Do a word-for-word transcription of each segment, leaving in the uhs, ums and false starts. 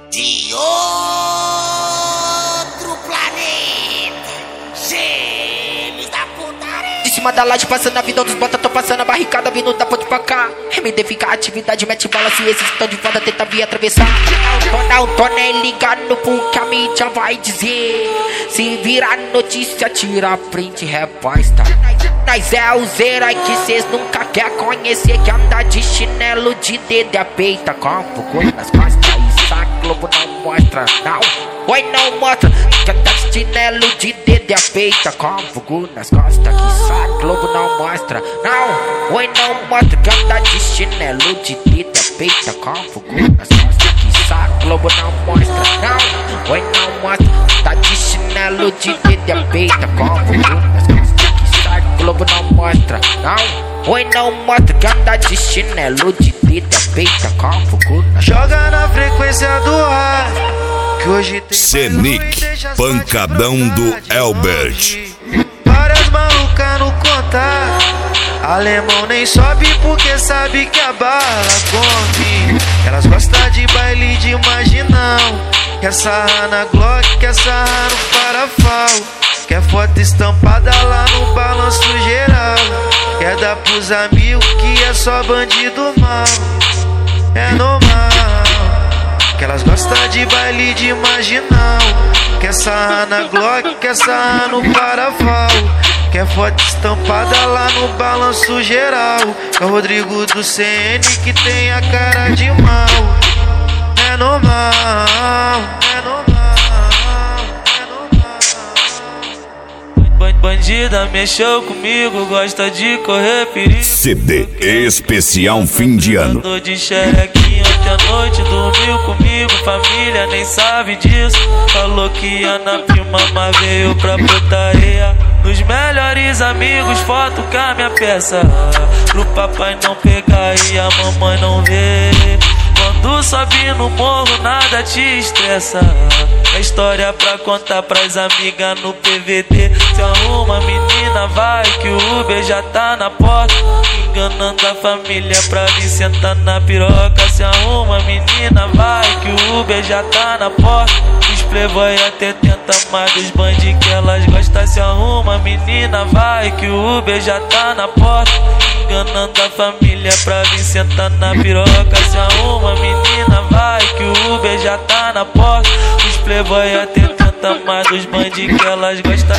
de outro planeta. Gêmeos da putaria. De cima da laje, passando a vida dos bota, tô passando a barricada, vindo da ponte pra cá. M D fica a atividade, mete bala, se esses estão de foda, tenta vir atravessar. Não tô, não tô nem ligando pro que a mídia vai dizer. Se virar notícia, tira print, reposta. Nós é os heróis que cês nunca quer conhecer, que anda de chinelo de dedo e a peita com fogo nas costas. Isso a Globo não mostra, não. Oi, não mostra, que anda de chinelo de dedo e a peita com fogo nas costas. Isso a Globo não mostra, não. Oi, não mostra, que anda de chinelo de dedo e a peita com fogo nas costas. Isso a Globo não mostra, não. Oi, não mostra, tá de chinelo de dedo e a peita com fogo nas costas. Globo não mostra, não. Oi, não mostra, que anda de chinelo de dedo, peita com fogo. Joga na frequência do ar, que hoje tem Senic, pancadão do Elbert. Várias malucas no contato. Alemão nem sobe porque sabe que a bala come. Elas gostam de baile de marginal. Quer sarrar na Glock, quer sarrar no Farafal. Quer foto estampada lá no balanço geral. Quer dar pros amigos que é só bandido mal. É normal que elas gostam de baile de marginal. Quer sarrar na Glock, quer sarrar no Farafal. Quer foto estampada lá no balanço geral. É o Rodrigo do C N que tem a cara de mal. É normal, é normal. Bandida mexeu comigo, gosta de correr perigo. C D especial fim de ano. Andou de xerequinha ontem à noite, dormiu comigo, família nem sabe disso. Falou que ia na prima, mas veio pra putaria. Nos melhores amigos, foto com a minha peça, pro papai não pegar e a mamãe não ver. Quando sobe no morro, nada te estressa. É história pra contar pras amigas no P V T. Se arruma, menina, vai que o Uber já tá na porta. Enganando a família pra vir sentar na piroca. Se arruma, menina, vai que o Uber já tá na porta. Os playboy até tenta, mais dos bandis que elas gostam. Se arruma, menina, vai que o Uber já tá na porta. Enganando a família pra vir sentar na piroca. Se arruma, menina, vai que o Uber já tá na porta. Os playboy até tenta, mais dos bandis que elas gostam.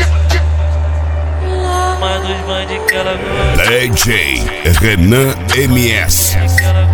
Mais dos bandis que elas gostam. D J Renan M S.